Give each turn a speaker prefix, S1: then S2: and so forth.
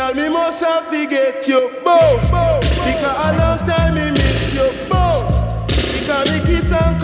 S1: Girl, me must have forget you, boom. Because a long time me miss you, boom. Because me kiss and